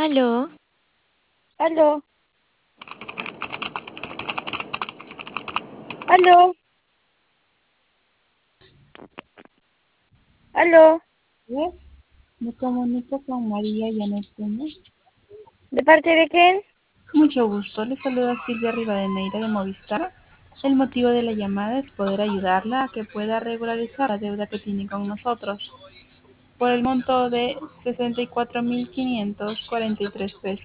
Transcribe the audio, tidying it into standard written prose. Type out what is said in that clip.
Aló, Aló, aló, aló. Pues, me comunico con María Janet Peña. ¿De parte de quién? Mucho gusto, le saluda Silvia Rivadeneira de Movistar. El motivo de la llamada es poder ayudarla a que pueda regularizar la deuda que tiene con nosotros por el monto de 64.543 pesos.